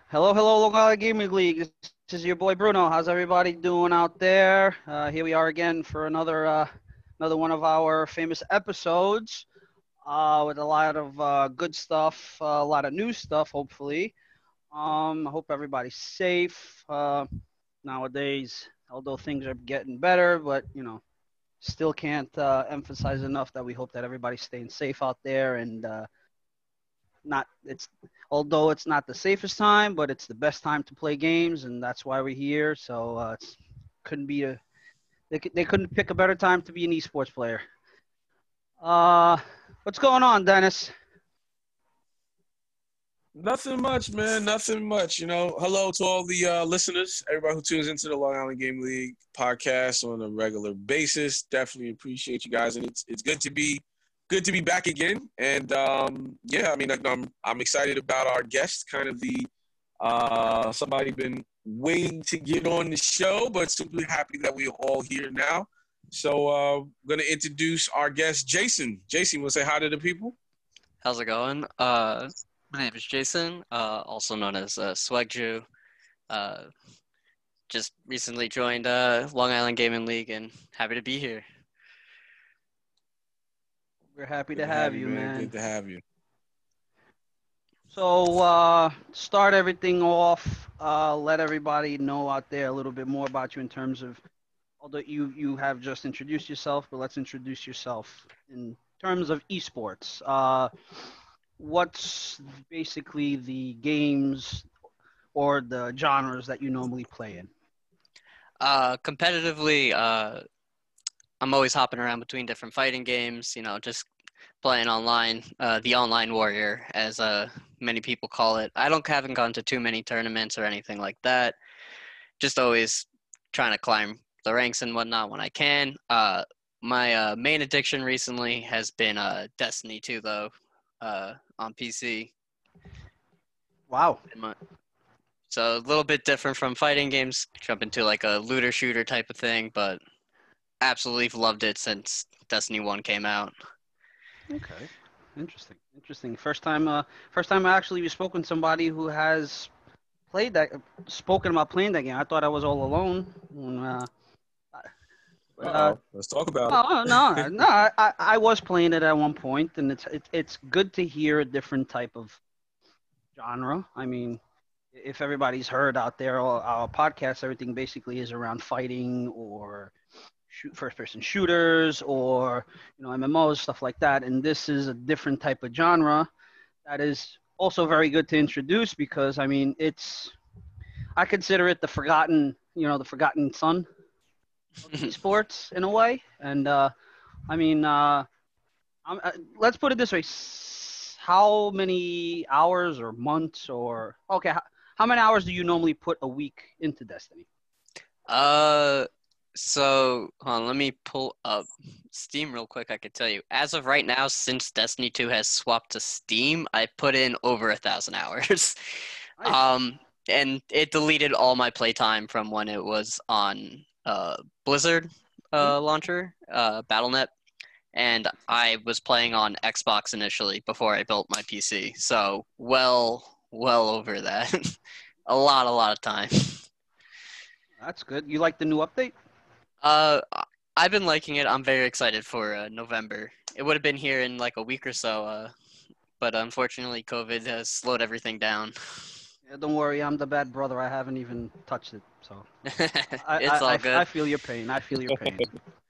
Hello, hello, Long Island Gaming League. This is your boy Bruno. How's everybody doing out there? Here we are again for another one of our famous episodes with a lot of good stuff, a lot of new stuff, hopefully. I hope everybody's safe nowadays, although things are getting better, but still can't emphasize enough that we hope that everybody's staying safe out there and not it's although it's not the safest time, but it's the best time to play games, and that's why we're here. So it's couldn't be a they couldn't pick a better time to be an esports player. Uh, what's going on, Dennis? Nothing much, man. Nothing much. Hello to all the listeners, everybody who tunes into the Long Island Game League podcast on a regular basis. Definitely appreciate you guys, and it's good to be back again. And yeah, I mean, I'm excited about our guest, kind of the somebody been waiting to get on the show, but super happy that we're all here now. So I'm gonna introduce our guest, Jason. Jason, will say hi to the people. How's it going? My name is Jason, also known as Swagju. Uh, just recently joined Long Island Gaming League and happy to be here. We're happy Good to to have have you, you, man. man. Good to have you. So start everything off. Let everybody know out there a little bit more about you in terms of, although you have just introduced yourself, but let's introduce yourself in terms of esports. What's basically the games or the genres that you normally play in? Competitively, I'm always hopping around between different fighting games, just playing online, the online warrior, as many people call it. Haven't gone to too many tournaments or anything like that. Just always trying to climb the ranks and whatnot when I can. My main addiction recently has been Destiny 2, though, on PC. Wow. So a little bit different from fighting games, jump into like a looter shooter type of thing, but absolutely loved it since Destiny 1 came out. Okay. Interesting. Interesting. First time actually we spoke with somebody who has played that, spoken about playing that game. I thought I was all alone. But Let's talk about no, no, it. no. I was playing it at one point, and it's good to hear a different type of genre. I mean, if everybody's heard out there, our podcast, everything basically is around fighting or first-person shooters or MMOs, stuff like that. And this is a different type of genre that is also very good to introduce because I mean, I consider it the forgotten son of esports in a way. And I mean, let's put it this way: how many hours or months or okay, how many hours do you normally put a week into Destiny? Uh, so hold on, let me pull up Steam real quick. I could tell you, as of right now, since Destiny 2 has swapped to Steam, I put in over 1,000 hours. Nice. Um, and it deleted all my playtime from when it was on Blizzard launcher, Battle.net, and I was playing on Xbox initially before I built my PC. So well over that. A lot of time. That's good. You like the new update? Uh, I've been liking it. I'm very excited for November. It would have been here in like a week or so, but unfortunately, COVID has slowed everything down. Yeah, don't worry, I'm the bad brother. I haven't even touched it, so It's all I good. feel your pain. I feel your pain.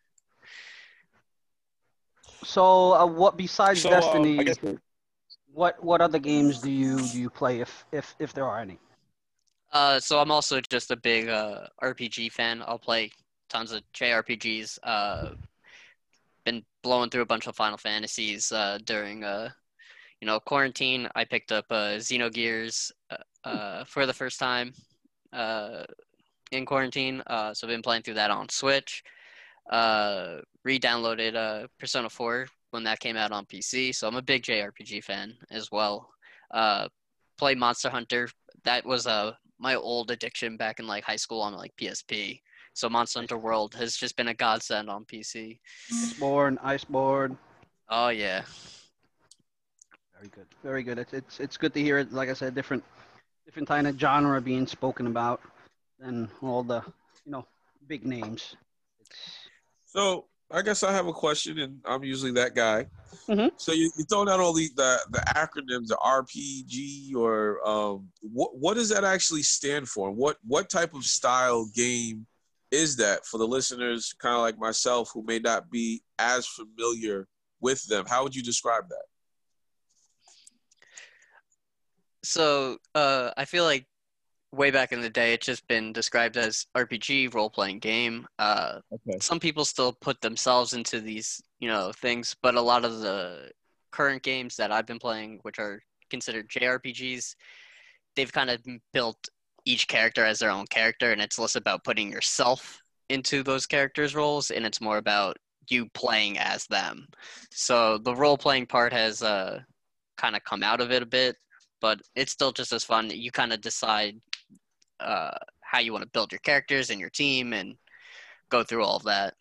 So, what besides So I Destiny? guess What other games do you play if there are any? So I'm also just a big RPG fan. I'll play tons of JRPGs. Been blowing through a bunch of Final Fantasies during quarantine. I picked up Xenogears for the first time uh, in quarantine. So I've been playing through that on Switch. Re-downloaded Persona 4 when that came out on PC. So I'm a big JRPG fan as well. Uh, Play Monster Hunter. That was my old addiction back in like high school on like PSP. So Monster Hunter World has just been a godsend on PC. Iceborne. Oh yeah. Very good, very good. It's good to hear it. Like I said, different different kind of genre being spoken about than all the, you know, big names. It's So I guess I have a question, and I'm usually that guy. Mhm. So you're throwing out all the acronyms, the RPG, or what does that actually stand for? What type of style game is that for the listeners, kind of like myself, who may not be as familiar with them? How would you describe that? So I feel like way back in the day, it's just been described as RPG role-playing game. Okay. Some people still put themselves into these, things, but a lot of the current games that I've been playing, which are considered JRPGs, they've kind of built each character as their own character, and it's less about putting yourself into those characters' roles, and it's more about you playing as them. So the role-playing part has kind of come out of it a bit, but it's still just as fun. You kind of decide how you want to build your characters and your team and go through all of that.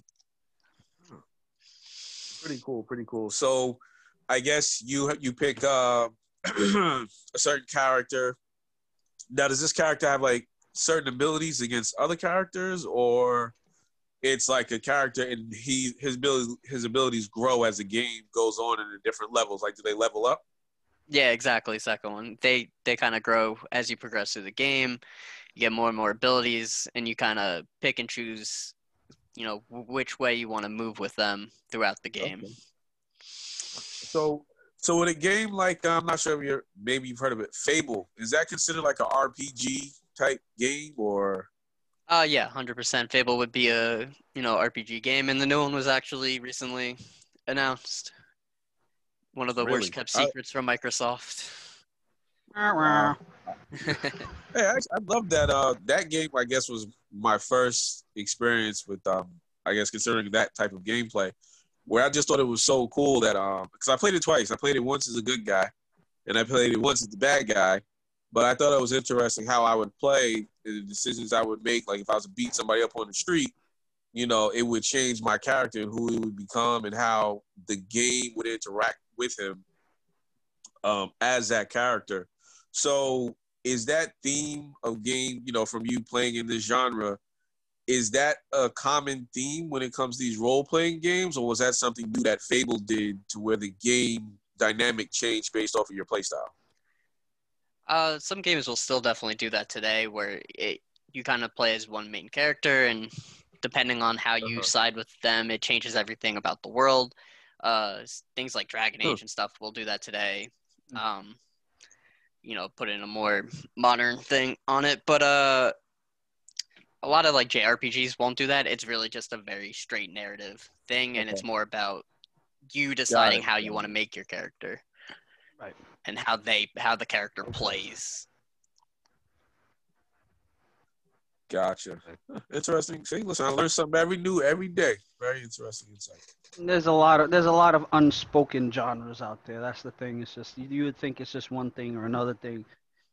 Pretty cool. Pretty cool. So I guess you pick a certain character. Now, does this character have like certain abilities against other characters, or it's like a character and his abilities grow as the game goes on in the different levels? Like, do they level up? Yeah, exactly. Second one. They kind of grow as you progress through the game. You get more and more abilities, and you kind of pick and choose, which way you want to move with them throughout the game. Okay. So in a game like I'm not sure if maybe you've heard of it, Fable, is that considered like a RPG type game or? Yeah, 100%. Fable would be a RPG game, and the new one was actually recently announced. One of the worst Really? kept secrets from Microsoft. Wow. Hey, I love that. That game, I guess, was my first experience with, I guess, considering that type of gameplay, where I just thought it was so cool that, because I played it twice. I played it once as a good guy, and I played it once as the bad guy. But I thought it was interesting how I would play, the decisions I would make. Like if I was to beat somebody up on the street, it would change my character and who he would become, and how the game would interact with him as that character. So is that theme of game, from you playing in this genre, is that a common theme when it comes to these role playing games, or was that something new that Fable did to where the game dynamic changed based off of your playstyle? Some games will still definitely do that today, where you kind of play as one main character, and depending on how you side with them, it changes everything about the world. Things like Dragon Age and stuff will do that today. Put in a more modern thing on it. But a lot of like JRPGs won't do that. It's really just a very straight narrative thing, and it's more about you deciding how you want to make your character, right, and how the character plays. Gotcha. Interesting. See, listen, I learn something every day. Very interesting insight. there's a lot of unspoken genres out there. That's the thing. It's just you would think it's just one thing or another thing.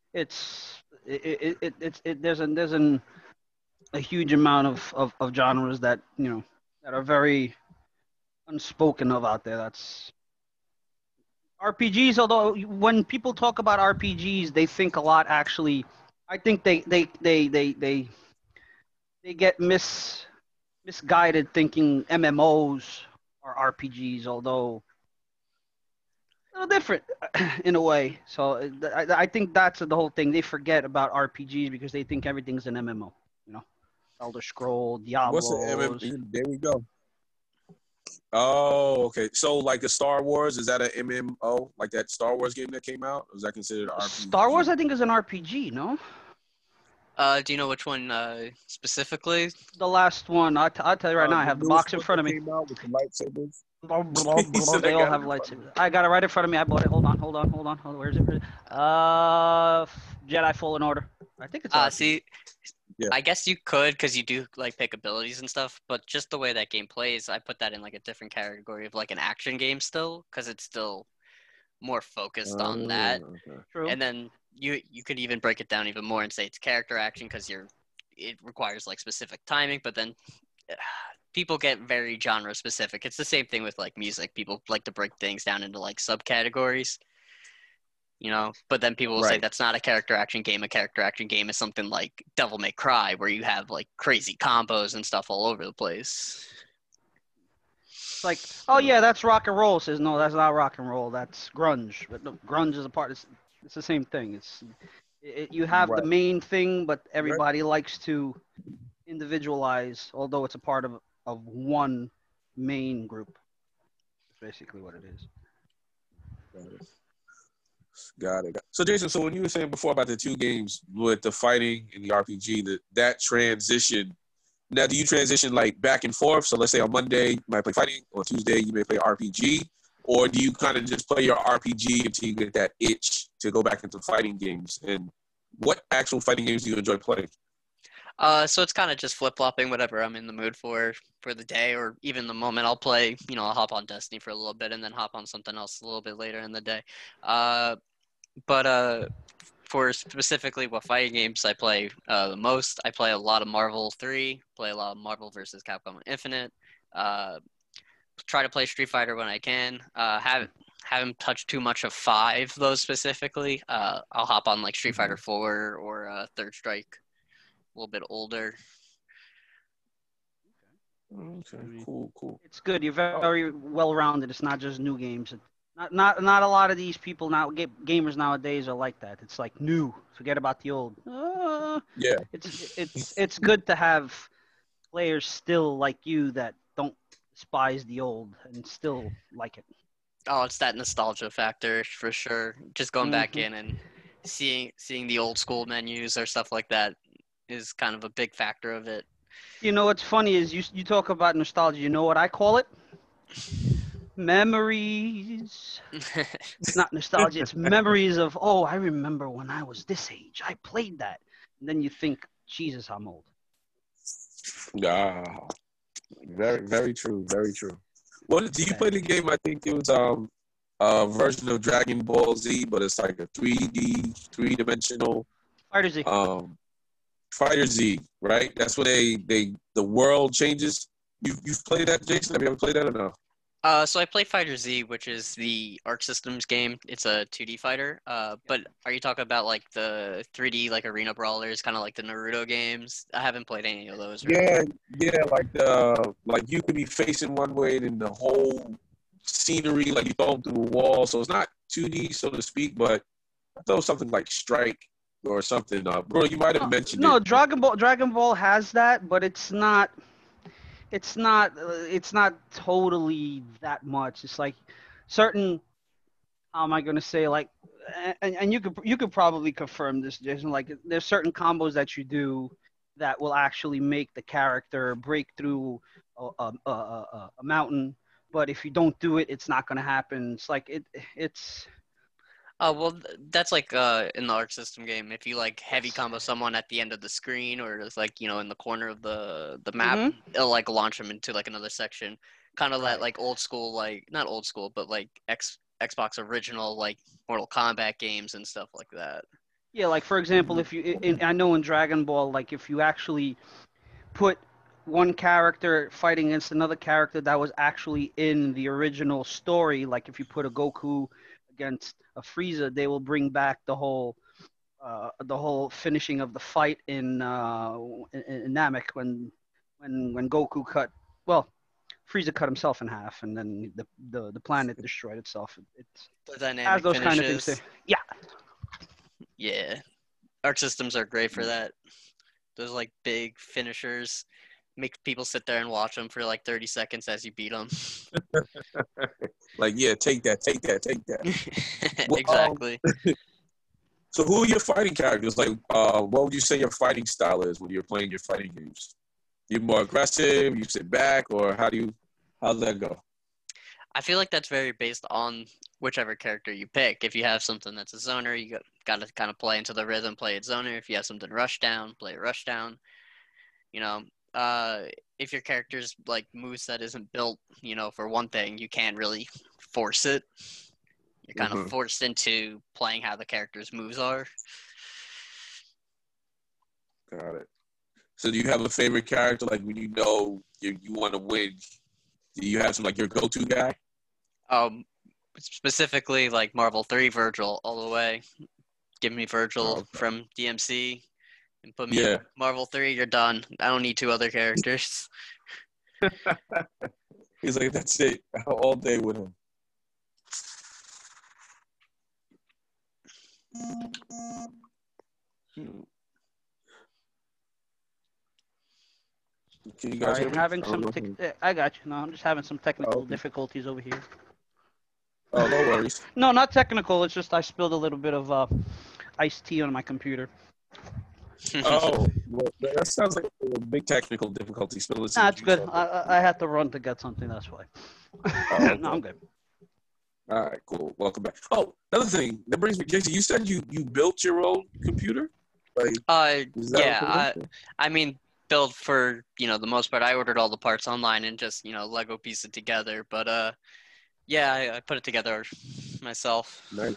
There's a huge amount of genres that that are very unspoken of out there. That's RPGs. Although when people talk about RPGs, they think a lot. Actually, I think they get misguided thinking MMOs are RPGs, although a little different in a way. So I think that's the whole thing. They forget about RPGs because they think everything's an MMO. Elder Scroll, What's the Diablos. There we go. Oh, okay. So like the Star Wars, is that an MMO? Like that Star Wars game that came out? Or is that considered RPG? Star Wars, I think, is an RPG. No. Do you know which one specifically? The last one, I'll tell you right now. I have the box in front of me. Came out with the lightsabers. They all have lightsabers. I got it right in front of me. I bought it. Hold on. Where is it? Jedi Fallen Order. I think it's. See, yeah. I guess you could, because you do like pick abilities and stuff, but just the way that game plays, I put that in like a different category of like an action game still, because it's still more focused on that. Okay. True. And then you could even break it down even more and say it's character action because it requires like specific timing, but then people get very genre specific. It's the same thing with like music. People like to break things down into like subcategories. you know. But then people will say Right. that's not a character action game. A character action game is something like Devil May Cry, where you have like crazy combos and stuff all over the place. It's like, oh yeah, that's rock and roll. Says no, that's not rock and roll. That's grunge. But no, grunge is a part. It's the same thing. You have the Right. main thing, but Right. everybody likes to individualize, although it's a part of one main group. That's basically what it is. Got it. Got it. So Jason, so when you were saying before about the two games with the fighting and the RPG, that transition. Now, do you transition like back and forth? So let's say on Monday you might play fighting, on Tuesday you may play RPG, or do you kind of just play your RPG until you get that itch to go back into fighting games? And what actual fighting games do you enjoy playing? So it's kind of just flip-flopping whatever I'm in the mood for the day, or even the moment. I'll play, you know, I'll hop on Destiny for a little bit and then hop on something else a little bit later in the day. But for specifically what fighting games I play the most, I play a lot of Marvel 3, play a lot of Marvel versus Capcom Infinite, try to play Street Fighter when I can. Haven't touched too much of 5, though, specifically. I'll hop on like Street Fighter 4 or Third Strike, a little bit older. Okay, cool. It's good. You're very well rounded. It's not just new games. Not a lot of these people now. Gamers nowadays are like that. It's like new. Forget about the old. Yeah. It's good to have players still like you that don't despise the old and still like it. Oh, it's that nostalgia factor for sure. Just going back Mhm. in and seeing the old school menus or stuff like that is kind of a big factor of it. You know what's funny is you talk about nostalgia. You know what I call it? Memories. It's not nostalgia. It's memories of, oh, I remember when I was this age. I played that. And then you think, Jesus, I'm old. Ah, very, very true. Very true. What do you play the game? I think it was a version of Dragon Ball Z, but it's like a 3D, three-dimensional Fighter Z. Fighter Z, right? That's when the world changes. You've played that, Jason? Have you ever played that or no? So I play Fighter Z, which is the Arc Systems game. It's a 2D fighter. But are you talking about like the 3D like arena brawlers, kind of like the Naruto games? I haven't played any of those. Really. Yeah, like you could be facing one way and the whole scenery, like you throw them through a wall. So it's not 2D, so to speak, but I thought it was something like Strike or something. Bro, you might have mentioned No, it. Dragon Ball has that, but it's not totally that much. It's like certain, how am I going to say, like, and you could probably confirm this, Jason. Like, there's certain combos that you do that will actually make the character break through a mountain. But if you don't do it, it's not going to happen. It's like it's Oh, well, that's like in the Arc System game. If you like heavy combo someone at the end of the screen or it's like, you know, in the corner of the map, Mhm. it'll like launch them into like another section. Kind of that Right. like old school, like not old school, but like Xbox original like Mortal Kombat games and stuff like that. Yeah, like for example, if I know in Dragon Ball, like if you actually put one character fighting against another character that was actually in the original story, like if you put a Goku against a Frieza, they will bring back the whole finishing of the fight in Namek when Goku well, Frieza cut himself in half, and then the planet destroyed itself. It The has dynamic those kind of things finishes. too. Yeah, Yeah. Arc Systems are great for that. Those like big finishers make people sit there and watch them for like 30 seconds as you beat them. Like, yeah, take that. Well, Exactly. so who are your fighting characters? Like, what would you say your fighting style is when you're playing your fighting games? You're more aggressive, you sit back, or how's that go? I feel like that's very based on whichever character you pick. If you have something that's a zoner, you got to kind of play into the rhythm, play it zoner. If you have something rush down, play it rush down. You know, if your character's like moveset isn't built, you know, for one thing, you can't really force it. You're kind of forced into playing how the character's moves are. Got it. So do you have a favorite character? Like when you know you want to win, do you have some like your go-to guy? Um, specifically like Marvel 3 Virgil all the way. Give me Virgil Okay. from DMC and put me Yeah. in Marvel 3, you're done. I don't need 2 other characters. He's like, that's it. All day with him. Can you guys Sorry, hear me? having I don't some. know if you- I got you. No, I'm just having some technical okay. difficulties over here. Oh, no worries. No, not technical. It's just I spilled a little bit of iced tea on my computer. Oh, well, that sounds like a big technical difficulty. Spilling some Nah, it's juice good. on it. I had to run to get something. That's why. okay. No, I'm good. All right, cool. Welcome back. Oh, another thing that brings me, Jason. You said you built your own computer. Like, is that Yeah, okay? I mean, build for, the most part. I ordered all the parts online and just, Lego piece it together. But, yeah, I put it together myself. Nice.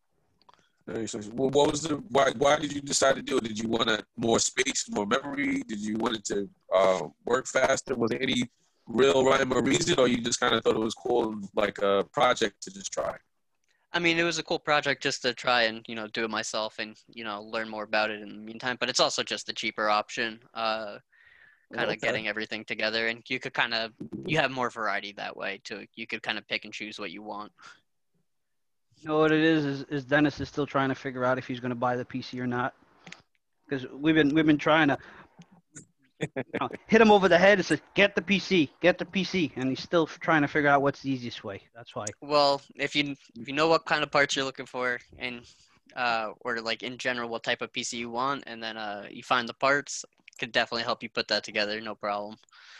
Well, what was why did you decide to do it? Did you want more space, more memory? Did you want it to work faster? Was there any real rhyme or reason, or you just kind of thought it was cool, like a project to just try? I mean, it was a cool project just to try and, do it myself and, learn more about it in the meantime. But it's also just the cheaper option, kind of Okay. getting everything together. And you could you have more variety that way, too. You could kind of pick and choose what you want. You know what it is Dennis is still trying to figure out if he's going to buy the PC or not. Because we've been trying to hit him over the head and say, get the PC, and he's still trying to figure out what's the easiest way. That's why. Well, if you know what kind of parts you're looking for and or like in general what type of PC you want, and then you find the parts, could definitely help you put that together, no problem.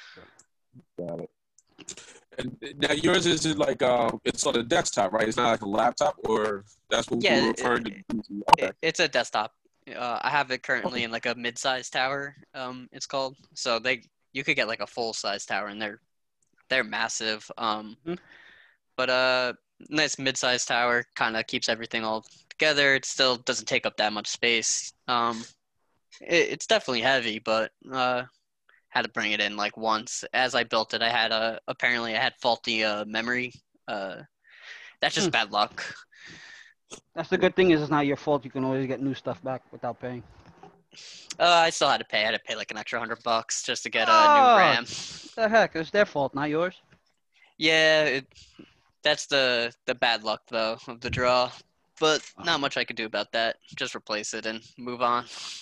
Got it. And now yours is like it's on a desktop, right? It's not like a laptop, or that's what we were referring to. Okay. It's a desktop. I have it currently in like a mid-size tower. It's called. So you could get like a full-size tower, and they're massive. But nice mid-size tower kind of keeps everything all together. It still doesn't take up that much space. It's definitely heavy, but had to bring it in like once. As I built it, I had apparently I had faulty memory. That's just bad luck. That's the good thing is it's not your fault. You can always get new stuff back without paying. I still had to pay. I had to pay like an extra $100 just to get a new RAM. What the heck? It's their fault, not yours. Yeah, that's the bad luck though of the draw. But not much I could do about that. Just replace it and move on.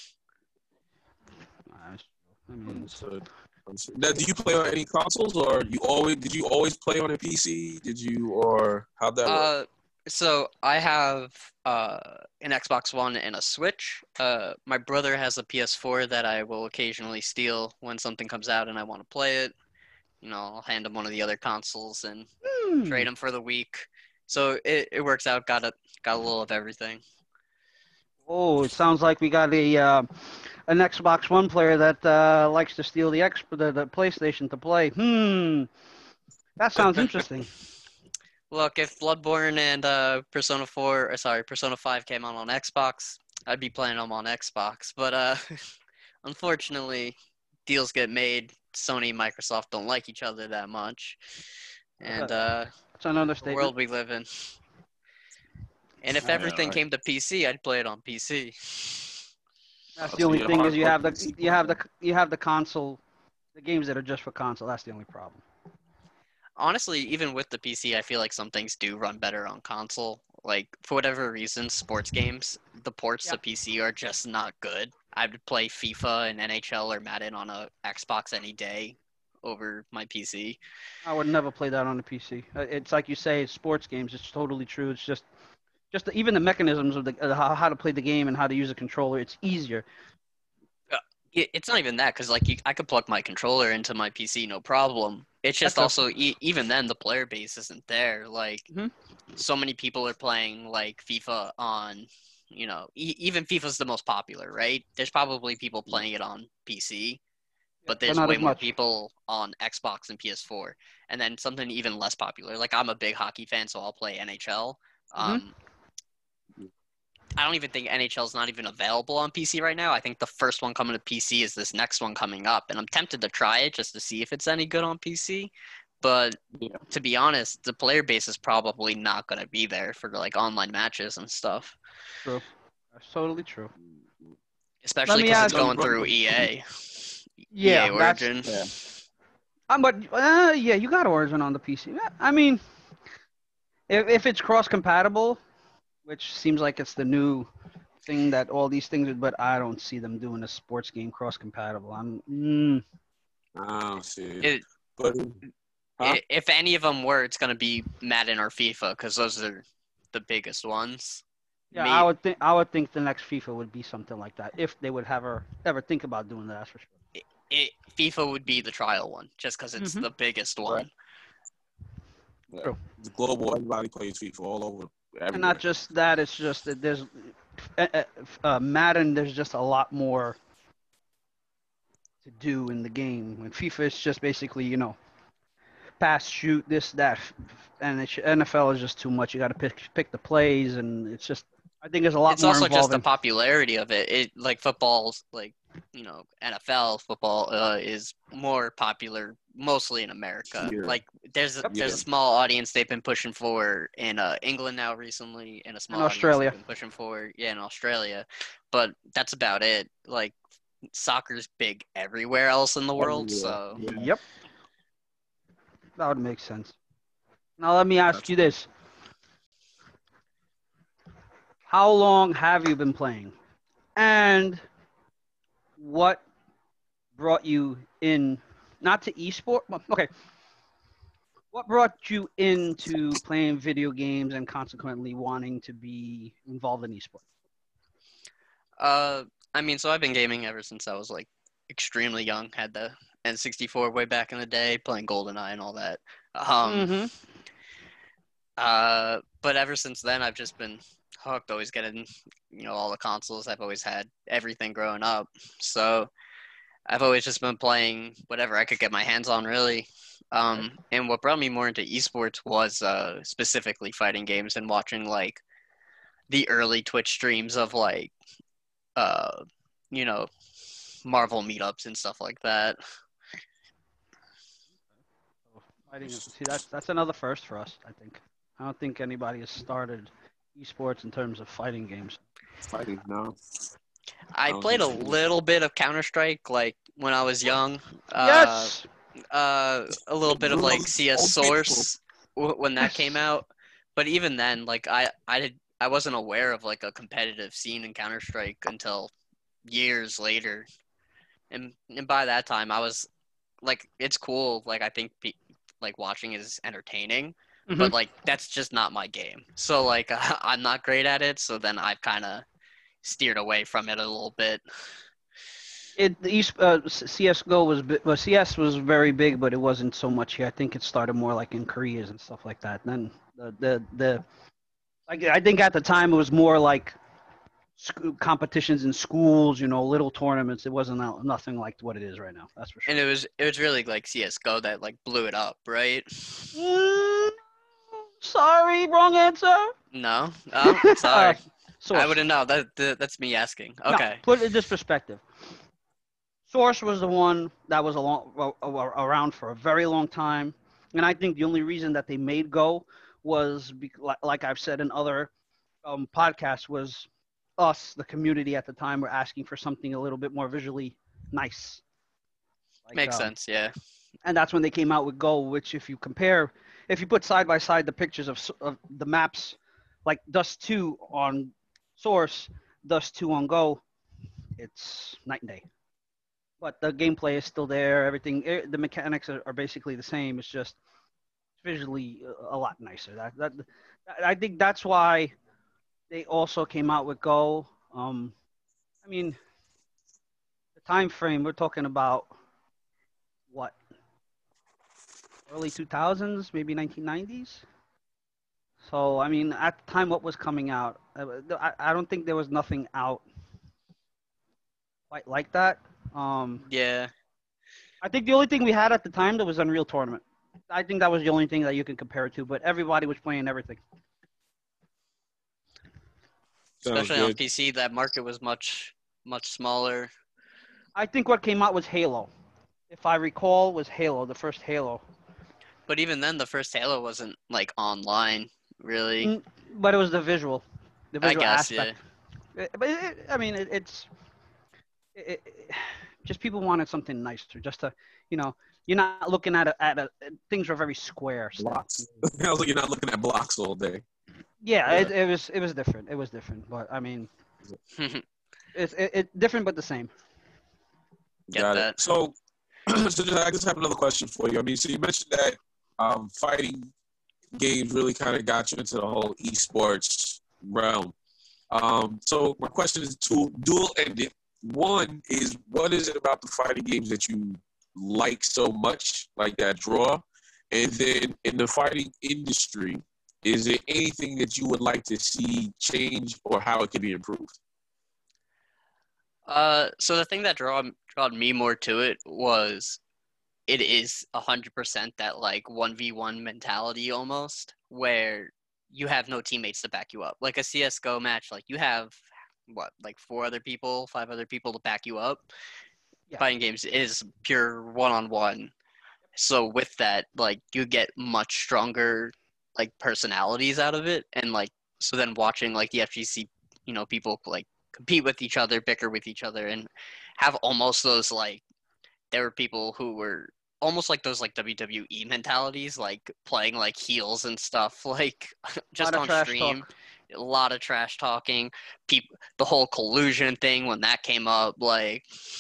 I mean, now, do you play on any consoles, or did you always play on a PC? Or how'd that work? So I have an Xbox One and a Switch. My brother has a PS4 that I will occasionally steal when something comes out and I want to play it. I'll hand him one of the other consoles and trade him for the week. So it works out. Got a little of everything. Oh, it sounds like we got an Xbox One player that likes to steal the PlayStation to play. That sounds interesting. Look, if Bloodborne and Persona 5 came out on Xbox, I'd be playing them on Xbox. But unfortunately, deals get made. Sony and Microsoft don't like each other that much. And it's an understatement. The world we live in. And if everything came to PC, I'd play it on PC. That's the only thing is you have the console, the games that are just for console. That's the only problem. Honestly, even with the PC, I feel like some things do run better on console. Like, for whatever reason, sports games, the ports to PC are just not good. I would play FIFA and NHL or Madden on a Xbox any day over my PC. I would never play that on a PC. It's like you say, it's sports games. It's totally true. It's just even the mechanisms of how to play the game and how to use a controller. It's easier. It's not even that, because I could plug my controller into my PC, no problem. It's just also even then the player base isn't there. Like so many people are playing like FIFA on, even FIFA's the most popular, right? There's probably people playing it on PC, but there's way more people on Xbox and PS4. And then something even less popular. Like I'm a big hockey fan, so I'll play NHL. I don't even think NHL's not even available on PC right now. I think the first one coming to PC is this next one coming up, and I'm tempted to try it just to see if it's any good on PC. But Yeah. to be honest, the player base is probably not going to be there for like online matches and stuff, True. That's totally true. Let especially me because it's ask. going through EA, EA Yeah, that's. Origin. Yeah. But yeah, you got Origin on the PC. Yeah, I mean, if it's cross compatible, which seems like it's the new thing that all these things, but I don't see them doing a sports game cross compatible. I don't see it. It, But huh? if any of them were, it's going to be Madden or FIFA because those are the biggest ones. Yeah, I would think the next FIFA would be something like that if they would ever think about doing that. That's for sure. FIFA would be the trial one just because it's Mhm. the biggest one. Right. Yeah. True. It's global. Everybody plays FIFA all over. Everywhere. And not just that, it's just that there's Madden. There's just a lot more to do in the game. When FIFA is just basically pass, shoot, this, that, and NFL is just too much. You got to pick the plays, and it's just I think there's a lot It's more also just the involved. popularity of it. It like football's like NFL football is more popular mostly in America. Yeah. Like there's a small audience they've been pushing for in England now recently, and a small audience Australia. they've been pushing for in Australia, but that's about it. Like soccer's big everywhere else in the world, so Yeah. Yep, that would make sense. Now let me ask you this: how long have you been playing, and what brought you in? Not to esport. Okay, what brought you into playing video games and consequently wanting to be involved in esports? I mean, so I've been gaming ever since I was like extremely young. Had the N64 way back in the day, playing GoldenEye and all that. Mm-hmm. But ever since then, I've just been hooked. Always getting, all the consoles. I've always had everything growing up. So I've always just been playing whatever I could get my hands on, really. And what brought me more into esports was specifically fighting games and watching like the early Twitch streams of like, you know, Marvel meetups and stuff like that. See, that's another first for us. I think. I don't think anybody has started esports in terms of fighting games. Fighting, no. I played a little bit of Counter-Strike like when I was young. Yes. A little bit of like CS Source when that came out, but even then, like I wasn't aware of like a competitive scene in Counter-Strike until years later, and by that time I was like, it's cool. Like I think like watching is entertaining, but like that's just not my game. So like I'm not great at it. So then I've kind of steered away from it a little bit. CS:GO CS was very big, but it wasn't so much here. I think it started more like in Koreas and stuff like that. And then the like I think at the time it was more like competitions in schools, little tournaments. It wasn't nothing like what it is right now. That's for sure. And it was really like CS:GO that like blew it up, right? Sorry, wrong answer. No, oh, sorry. Source. I wouldn't know. That's me asking. Okay. No, put it in this perspective. Source was the one that was around for a very long time, and I think the only reason that they made Go was, like I've said in other podcasts, was us, the community at the time, were asking for something a little bit more visually nice. Makes sense, yeah. And that's when they came out with Go, which if you put side by side the pictures of the maps, like Dust 2 on Source, Dust 2 on Go, it's night and day. But the gameplay is still there. Everything, the mechanics are basically the same. It's just visually a lot nicer. I think that's why they also came out with Go. I mean, the time frame we're talking about, what, early 2000s, maybe 1990s. So I mean, at the time, what was coming out? I don't think there was nothing out quite like that. Yeah. I think the only thing we had at the time that was Unreal Tournament. I think that was the only thing that you could compare it to, but everybody was playing everything. Especially on PC, that market was much smaller. I think what came out was Halo. If I recall, was Halo, the first Halo. But even then, the first Halo wasn't like online, really. But it was the visual I guess, yeah. aspect. But I mean, just people wanted something nicer, just to, you know, you're not looking at things are very square. Still. Blocks. I was like, you're not looking at blocks all day. Yeah, Yeah. it was different. It was different, but I mean, it's different but the same. Get Got that. it. So, I just have another question for you. I mean, so you mentioned that fighting games really kind of got you into the whole esports realm. So my question is dual-ended. One is, what is it about the fighting games that you like so much, like that draw? And then in the fighting industry, is there anything that you would like to see change or how it could be improved? So the thing that drawn me more to it was it is 100% that like 1v1 mentality almost, where you have no teammates to back you up. Like a CS:GO match, like you have what, like 5 other people to back you up. Yeah. Fighting games is pure one-on-one. So with that, like you get much stronger like personalities out of it, and like so then watching like the FGC, people like compete with each other, bicker with each other, and have almost those like there were people who were almost like those like WWE mentalities, like playing like heels and stuff, like just on stream. Talk. A lot of trash talking. People, the whole collusion thing when that came up, like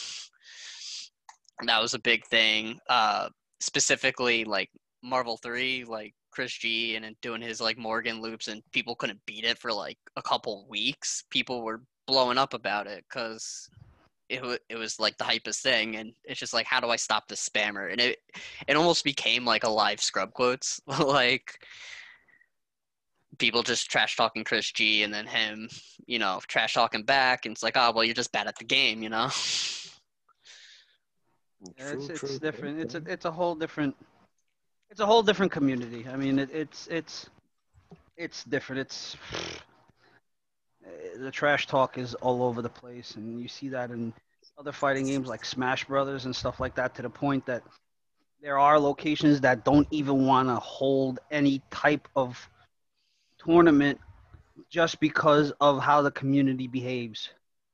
that was a big thing. Specifically, like Marvel 3, like Chris G and doing his like Morgan loops, and people couldn't beat it for like a couple weeks. People were blowing up about it because it was like the hypest thing, and it's just like, how do I stop this spammer? And it almost became like a live scrub quotes, like people just trash talking Chris G, and then him, trash talking back, and it's like, oh well, you're just bad at the game, It's different. It's a whole different community. I mean, it's different. It's the trash talk is all over the place, and you see that in other fighting games like Smash Brothers and stuff like that. To the point that there are locations that don't even want to hold any type of tournament just because of how the community behaves.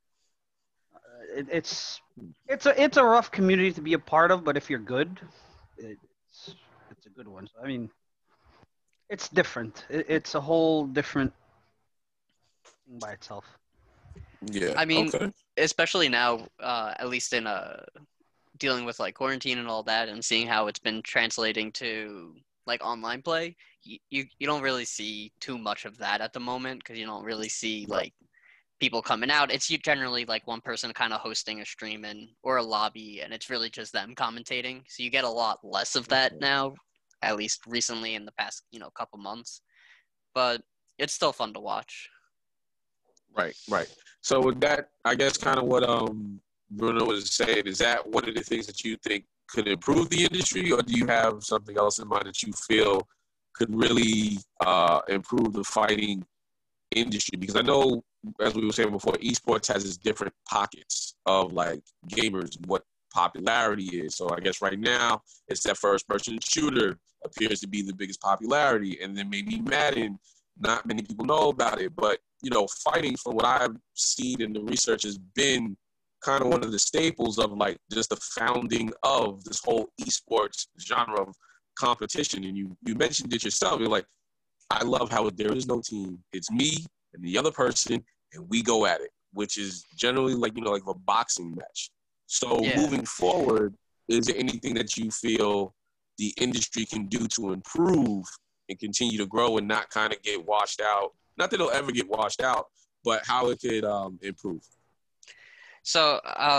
It's a rough community to be a part of, but if you're good, it's a good one. So, I mean, it's different. It's a whole different thing by itself. Yeah. I mean, okay. Especially now, at least in dealing with like quarantine and all that, and seeing how it's been translating to like online play, you don't really see too much of that at the moment, because you don't really see like people coming out. It's generally like one person kind of hosting a stream or a lobby, and it's really just them commentating. So you get a lot less of that now, at least recently in the past, couple months. But it's still fun to watch. Right. So with that, I guess kind of what Bruno was saying, is that one of the things that you think could improve the industry, or do you have something else in mind that you feel could really improve the fighting industry? Because I know, as we were saying before, esports has its different pockets of like gamers, what popularity is. So I guess right now it's that first person shooter appears to be the biggest popularity, and then maybe Madden, not many people know about it, but fighting, from what I've seen in the research, has been kind of one of the staples of like just the founding of this whole esports genre of competition. And you mentioned it yourself. You're like, I love how there is no team. It's me and the other person, and we go at it, which is generally like, like a boxing match. So moving forward, is there anything that you feel the industry can do to improve and continue to grow and not kind of get washed out? Not that it'll ever get washed out, but how it could improve. So,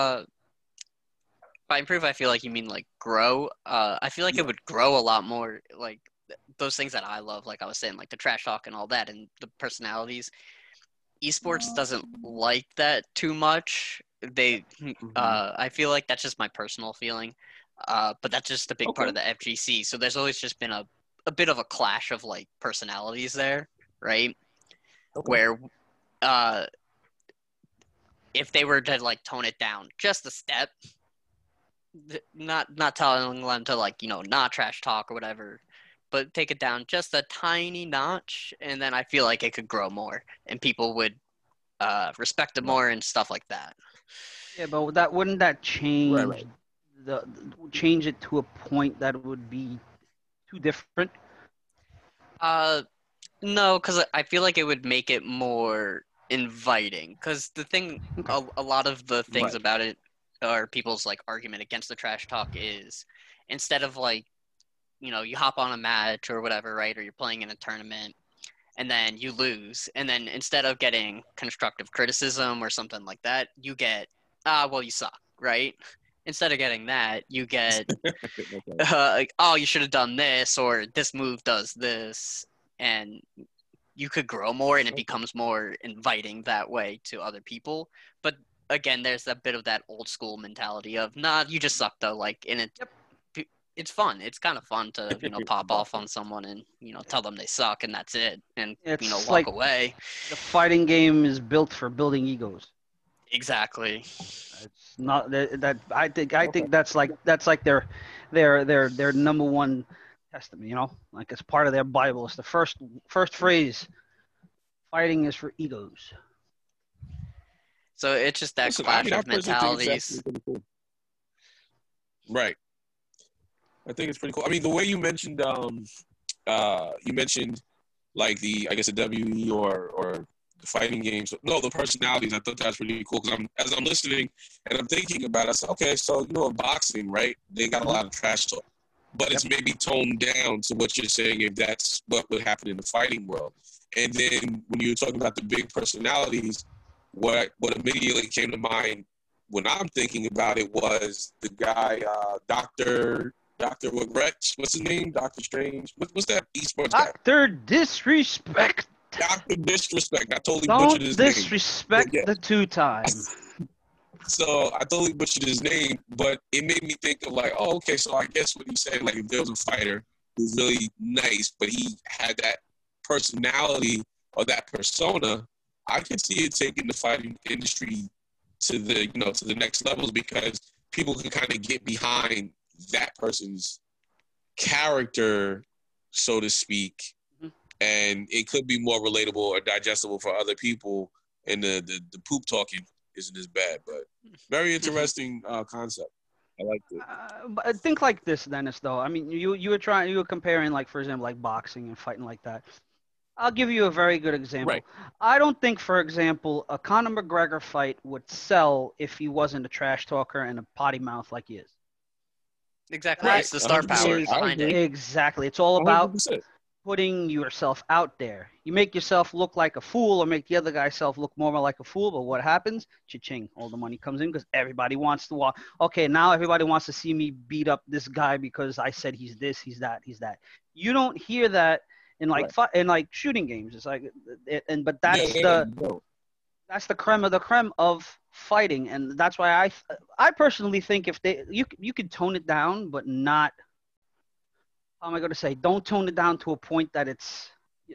by improve, I feel like you mean like grow. I feel like it would grow a lot more, like those things that I love, like I was saying, like the trash talk and all that, and the personalities. Esports doesn't like that too much. I feel like that's just my personal feeling. But that's just a big part of the FGC. So there's always just been a bit of a clash of like personalities there, right? Where if they were to like tone it down just a step, not telling them to like not trash talk or whatever, but take it down just a tiny notch, and then I feel like it could grow more, and people would respect it more and stuff like that. Yeah, but that wouldn't that change Right. change it to a point that it would be too different? No, because I feel like it would make it more inviting. Because the thing, Okay. a lot of the things Right. about it, or people's like argument against the trash talk is, instead of like, you hop on a match or whatever, right? Or you're playing in a tournament, and then you lose, and then instead of getting constructive criticism or something like that, you get, well, you suck, right? Instead of getting that, you get, like, oh, you should have done this, or this move does this, and you could grow more, and it becomes more inviting that way to other people. But again, there's a bit of that old school mentality of, nah, you just suck though. Like, and it's fun. It's kind of fun to pop off on someone and tell them they suck, and that's it, and It's walk like away. the fighting game is built for building egos. Exactly. It's not that I think that's like their number one testament. Like it's part of their Bible. It's the first phrase. Fighting is for egos. So it's just that Listen, clash I of personally think it's mentalities. actually pretty cool. Right. I think it's pretty cool. I mean, the way you mentioned like the WE or the fighting games. No, the personalities. I thought that's really cool because as I'm listening and I'm thinking about it, I said, okay, so in boxing, right? They got a lot of trash talk, but it's maybe toned down to what you're saying if that's what would happen in the fighting world. And then when you were talking about the big personalities, what immediately came to mind when I'm thinking about it was the guy, Dr. Regrets. What's his name? Dr. Strange. What's that esports guy? Dr. Disrespect. Dr. Disrespect. I totally butchered his name. Don't disrespect the two-time. So I totally butchered his name, but it made me think of like, oh, okay, so I guess what he's saying, like if there was a fighter who's really nice, but he had that personality or that persona, I could see it taking the fighting industry to the to the next levels because people can kind of get behind that person's character, so to speak, and it could be more relatable or digestible for other people. And the poop talking isn't as bad, but very interesting concept. I like it. But think like this, Dennis. Though I mean, you were comparing like for example like boxing and fighting like that. I'll give you a very good example. Right. I don't think, for example, a Conor McGregor fight would sell if he wasn't a trash talker and a potty mouth like he is. Exactly. Right. It's the star 100%. power I behind agree. it. Exactly. It's all about 100%. putting yourself out there. You make yourself look like a fool or make the other guy self look more like a fool, but what happens? Cha-ching. All the money comes in because everybody wants to walk. Okay, now everybody wants to see me beat up this guy because I said he's this, he's that, he's that. You don't hear that in like in like shooting games. It's like but that's that's the creme of the creme of fighting, and that's why I personally think if you could tone it down, but not, how am I going to say, don't tone it down to a point that it's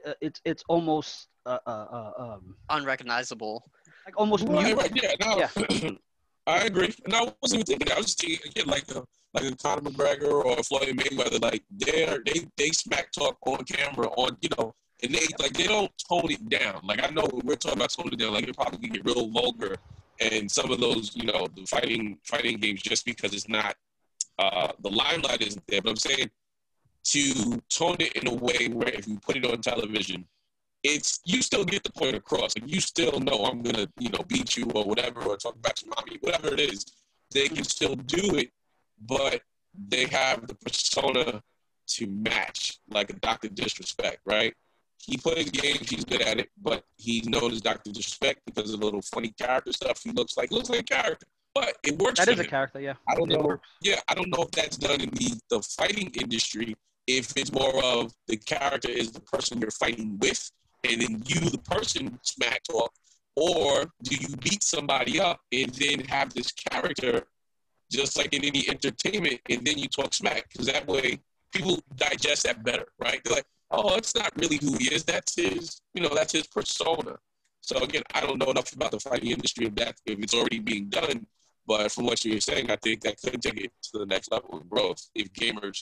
almost Unrecognizable. like almost mute. Right. Yeah. No, Yeah. I agree. And I wasn't even thinking that. I was just thinking again like a Conor McGregor or Floyd Mayweather. Like they smack talk on camera and they don't tone it down. Like I know when we're talking about toning it down, like it probably get real vulgar and some of those the fighting games just because it's not the limelight isn't there. But I'm saying to tone it in a way where if you put it on television, you still get the point across. Like you still know I'm gonna beat you or whatever or talk about your mommy, whatever it is. They can still do it, but they have the persona to match, like a Dr. Disrespect, right? He plays games, he's good at it, but he's known as Dr. Disrespect because of the little funny character stuff. He looks like a character, but it works. That is a character, yeah. I don't know. Yeah, I don't know if that's done in the fighting industry. If it's more of the character is the person you're fighting with, and then you, the person, smack talk, or do you beat somebody up and then have this character just like in any entertainment, and then you talk smack? Because that way people digest that better, right? They're like, oh, it's not really who he is. That's his, that's his persona. So again, I don't know enough about the fighting industry if it's already being done. But from what you're saying, I think that could take it to the next level of growth if gamers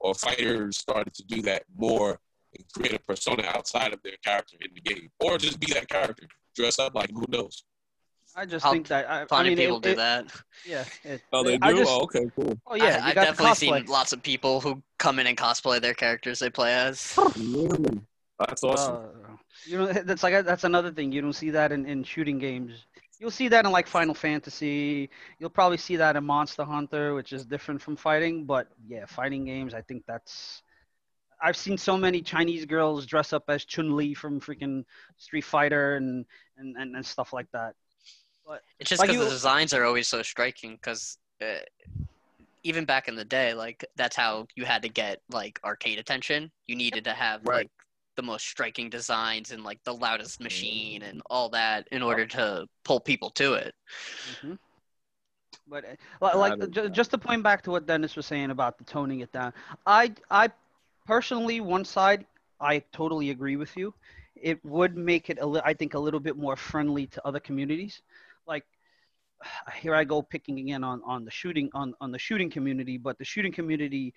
or fighters started to do that more and create a persona outside of their character in the game, or just be that character, dress up like who knows. I just think that I Plenty mean of people do that. Yeah. Oh, they I do. just Oh, okay, cool. Oh yeah, you I've got the definitely cosplay. seen lots of people who come in and cosplay their characters they play as. Really? That's awesome. That's another thing. You don't see that in shooting games. You'll see that in like Final Fantasy. You'll probably see that in Monster Hunter, which is different from fighting. But yeah, fighting games. I think that's. I've seen so many Chinese girls dress up as Chun-Li from freaking Street Fighter and stuff like that. But It's just like because the you, designs are always so striking. Because even back in the day, like that's how you had to get like arcade attention. You needed to have Right. like the most striking designs and like the loudest machine and all that in order to pull people to it. Mhm. But Got it. just to point back to what Dennis was saying about the toning it down, I personally one side I totally agree with you. It would make it I think a little bit more friendly to other communities. Like here I go picking again on the shooting on the shooting community, but the shooting community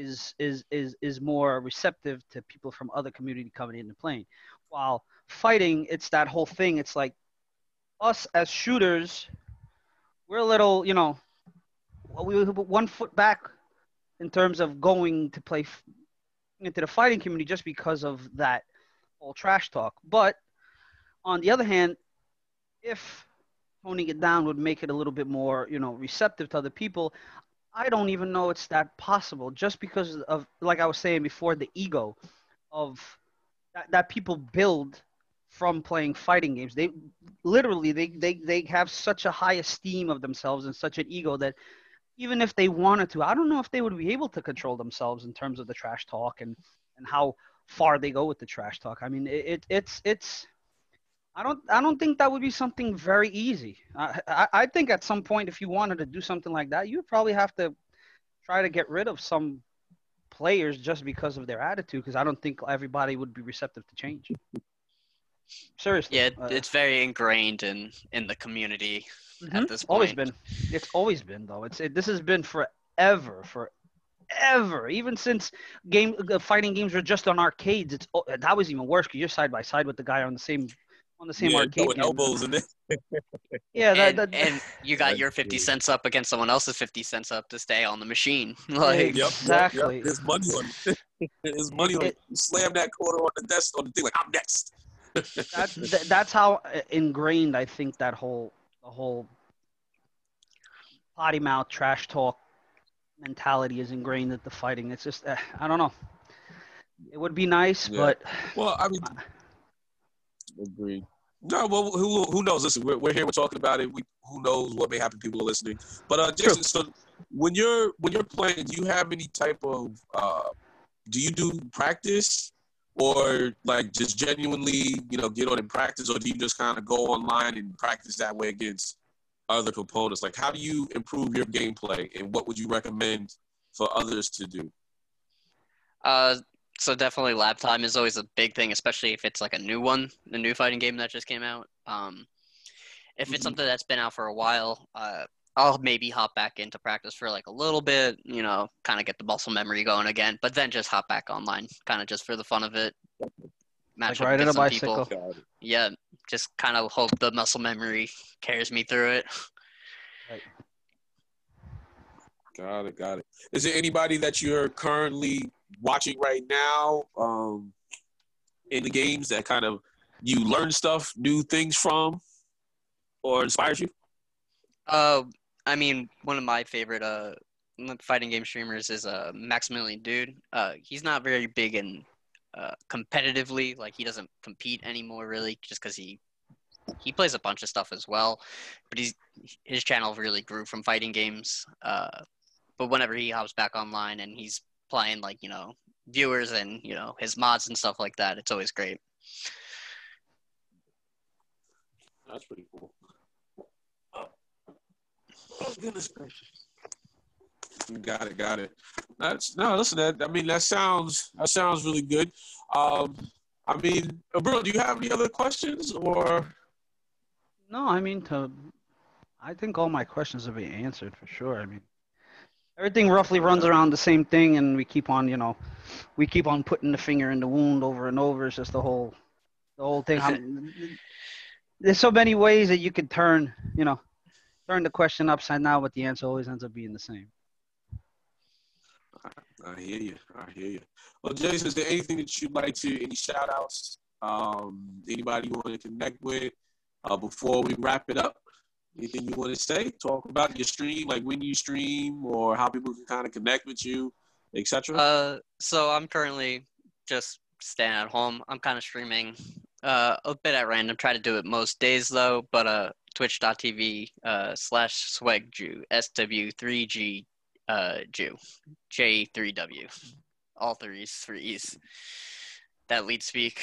is more receptive to people from other community coming in and playing. While fighting, it's that whole thing. It's like us as shooters, we're a little, we one foot back in terms of going to play into the fighting community just because of that whole trash talk. But on the other hand, if toning it down would make it a little bit more, receptive to other people, I don't even know it's that possible just because of, like I was saying before, the ego of that people build from playing fighting games. They literally they have such a high esteem of themselves and such an ego that even if they wanted to, I don't know if they would be able to control themselves in terms of the trash talk and how far they go with the trash talk. I mean, it's I don't think that would be something very easy. I think at some point, if you wanted to do something like that, you would probably have to try to get rid of some players just because of their attitude, because I don't think everybody would be receptive to change. Seriously. Yeah, it's very ingrained in the community at this point. Always been. It's always been though. This has been forever. Even since fighting games were just on arcades. That was even worse because you're side by side with the guy on the same arcade with game. elbows in it. Yeah, and you got your 50 cents up against someone else's 50 cents up to stay on the machine. Like exactly. There's money on it. There's money on it. You slam that quarter on the desk on the thing like I'm next. That's how ingrained I think the whole potty mouth trash talk mentality is ingrained at the fighting. It's just I don't know. It would be nice, but well, I mean, agreed. No, well, who knows? Listen, we're here. We're talking about it. Who knows what may happen? People are listening. But Jason, so when you're playing, do you have any type of do you do practice or like just genuinely get on and practice, or do you just kind of go online and practice that way against other components? Like, how do you improve your gameplay, and what would you recommend for others to do? So definitely lab time is always a big thing, especially if it's like a new fighting game that just came out. If it's something that's been out for a while, I'll maybe hop back into practice for like a little bit, kind of get the muscle memory going again, but then just hop back online, kind of just for the fun of it. Match like up riding against a some bicycle. people. Yeah, just kind of hope the muscle memory carries me through it. Right. Got it. Is there anybody that you're currently watching right now in the games that kind of you learn stuff, new things from, or inspires you? I mean, one of my favorite fighting game streamers is Maximilian Dude. He's not very big in competitively, like he doesn't compete anymore really, just because he plays a bunch of stuff as well, but his channel really grew from fighting games. But whenever he hops back online and he's playing like viewers and his mods and stuff like that, it's always great. That's pretty cool. Oh goodness gracious! Got it. Listen. That sounds really good. I mean, Bruno, do you have any other questions or? No, I mean I think all my questions have been answered for sure. I mean, Everything roughly runs around the same thing, and we keep on, we keep on putting the finger in the wound over and over. It's just the whole thing. There's so many ways that you could turn the question upside down, but the answer always ends up being the same. I hear you. I hear you. Well, Jason, is there anything that you'd like to, any shout outs, anybody you want to connect with before we wrap it up? Anything you want to say? Talk about your stream, like when you stream or how people can kind of connect with you, etc. So I'm currently just staying at home. I'm kind of streaming a bit at random. Try to do it most days though, but twitch.tv /swagjew, SW3G Jew, J3W, all threes. That lead speak.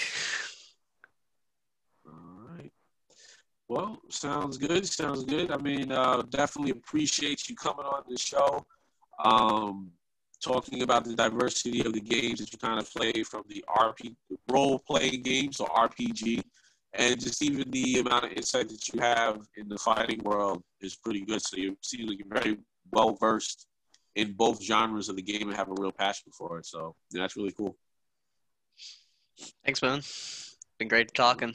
All right. Well, sounds good. Sounds good. I mean, definitely appreciate you coming on the show, talking about the diversity of the games that you kind of play, from the role-playing games or RPG, and just even the amount of insight that you have in the fighting world is pretty good. So you seem like you're very well-versed in both genres of the game and have a real passion for it. So yeah, that's really cool. Thanks, man. Been great talking.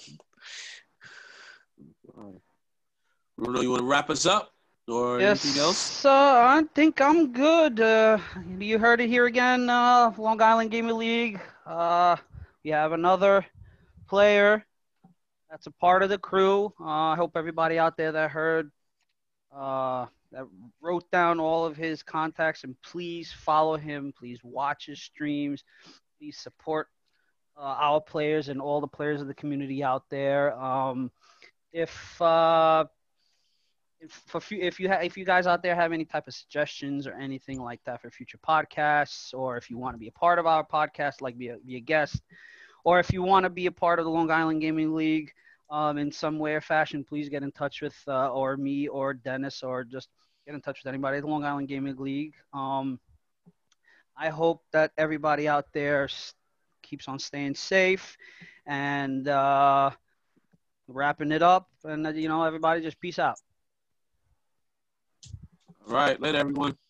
Bruno, you want to wrap us up or anything else? I think I'm good. You heard it here again, Long Island Gaming League. We have another player that's a part of the crew. I hope everybody out there that heard, that wrote down all of his contacts, and please follow him. Please watch his streams. Please support our players and all the players of the community out there. If you guys out there have any type of suggestions or anything like that for future podcasts, or if you want to be a part of our podcast, like be a guest, or if you want to be a part of the Long Island Gaming League in some way or fashion, please get in touch with or me or Dennis, or just get in touch with anybody at the Long Island Gaming League. I hope that everybody out there keeps on staying safe, and wrapping it up, and everybody just peace out. All right, later everyone.